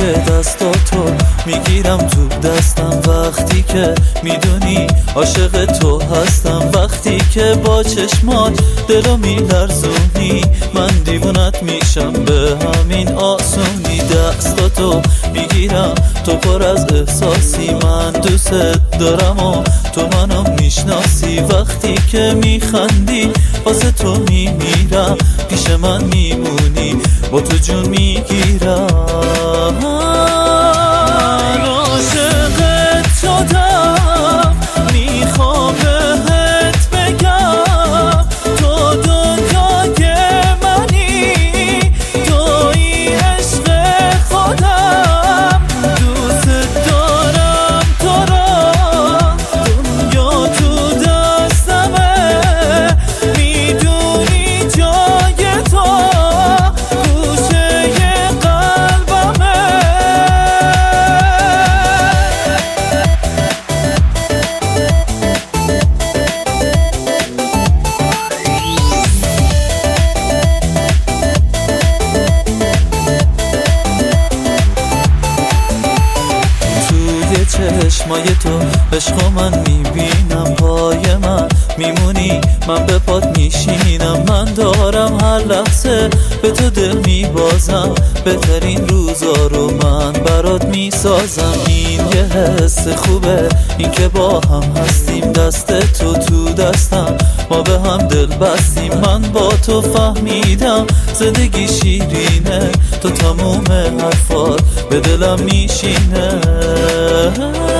که دستاتو میگیرم تو دستم، وقتی که میدونی عاشق تو هستم، وقتی که با چشمات دلو میلرزونی من دیوونت میشم به همین آسونی. دستاتو میگیرم تو پر از احساسی، من دوست دارم و تو منو میشناسی، وقتی که میخندی واسه تو میمیرم، پیش من میمونی با تو جون میگیرم. عاشقت شدم میخوام بهت بگم تو دنیای منی، توی عشق خودم، دوست دارم تو را، دنیا تو دستمه، میدونی جای تو گوشه قلبمه. توی چشمای تو عشق من میبینم، پای من میمونی من به پات میشینم، من دارم هر لحظه به تو دل میبازم، بهترین روزا رو من برات میسازم. این یه حس خوبه این که با هم هستیم، دست تو دستم ما به هم دل بستیم، من با تو فهمیدم زندگی شیرینه، تو تموم حرفات به دلم میشینه.